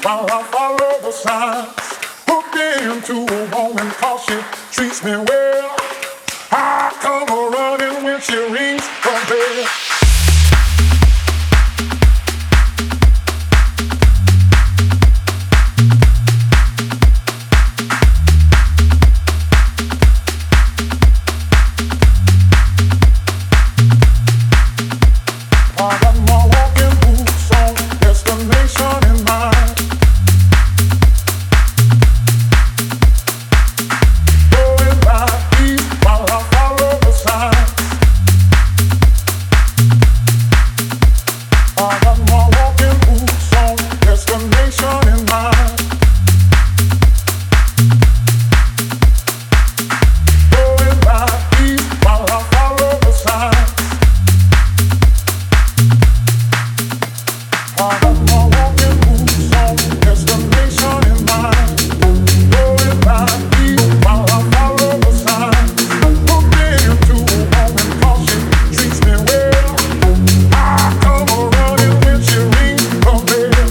while I follow the signs. Hooked into a woman 'cause she treats me well. I come a running when she rings the bell. I got my walking boots on, destination in mind. Going by east while I follow the signs. I got my walking boots on, destination in mind. Going by east while I follow the signs. I got my walking boots on, destination in mind. Going by east while I follow the signs. Hooked into a woman 'cause she treats me well. I come a running when she rings the bell.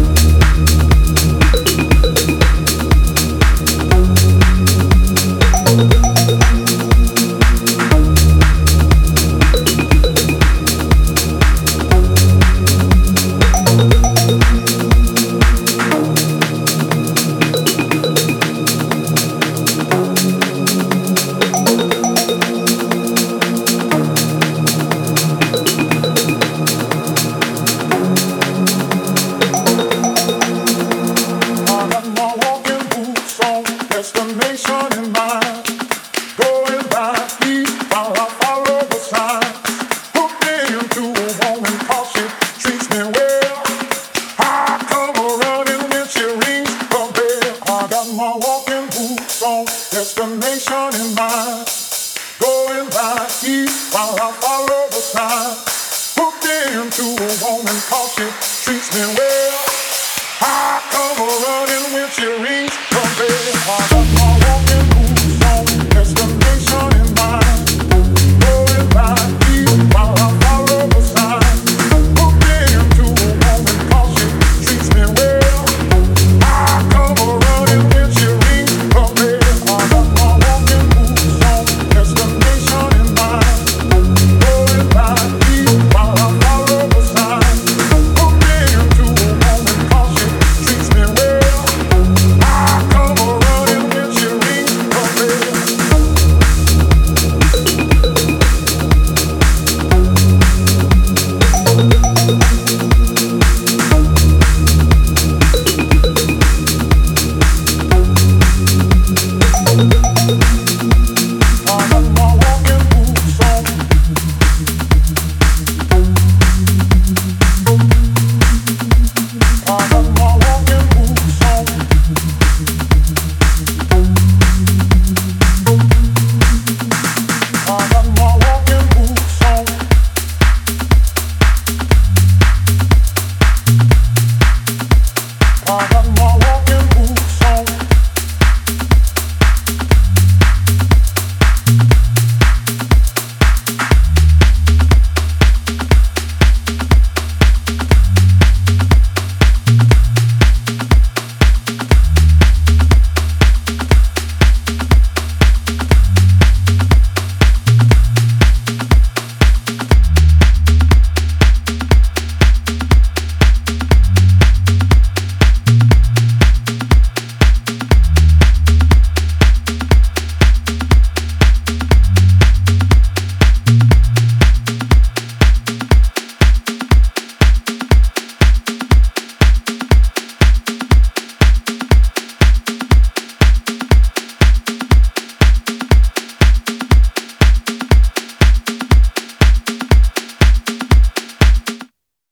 I got my walking boots on, destination in mind. Going by east while I follow the signs. Hooked into a woman 'cause she treats me well. I come a running when she rings the bell. I got my walking boots on, destination in mind. Going by east while I follow the signs. Hooked into a woman 'cause she treats me well. I come a running when she rings.